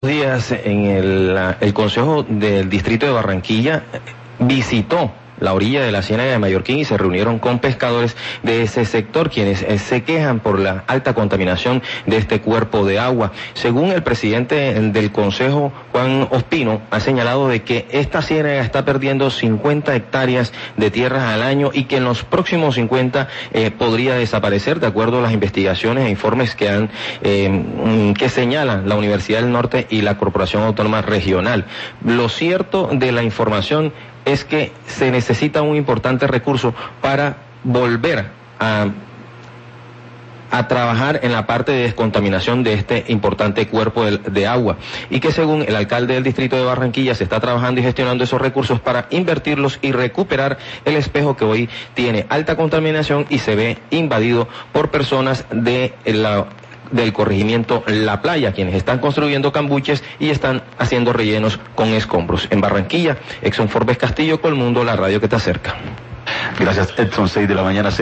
Días en el Consejo del Distrito de Barranquilla visitó la orilla de la Ciénaga de Mallorquín y se reunieron con pescadores de ese sector, quienes se quejan por la alta contaminación de este cuerpo de agua. Según el presidente del Consejo, Juan Ospino, ha señalado de que esta ciénaga está perdiendo 50 hectáreas de tierras al año y que en los próximos 50 podría desaparecer, de acuerdo a las investigaciones e informes que señalan la Universidad del Norte y la Corporación Autónoma Regional. Lo cierto de la información es que se necesita un importante recurso para volver a trabajar en la parte de descontaminación de este importante cuerpo de agua, y que según el alcalde del distrito de Barranquilla se está trabajando y gestionando esos recursos para invertirlos y recuperar el espejo que hoy tiene alta contaminación y se ve invadido por personas del corregimiento La Playa, quienes están construyendo cambuches y están haciendo rellenos con escombros. En Barranquilla, Edson Forbes Castillo, Colmundo, la radio que te acerca. Gracias, Edson. 6 de la mañana.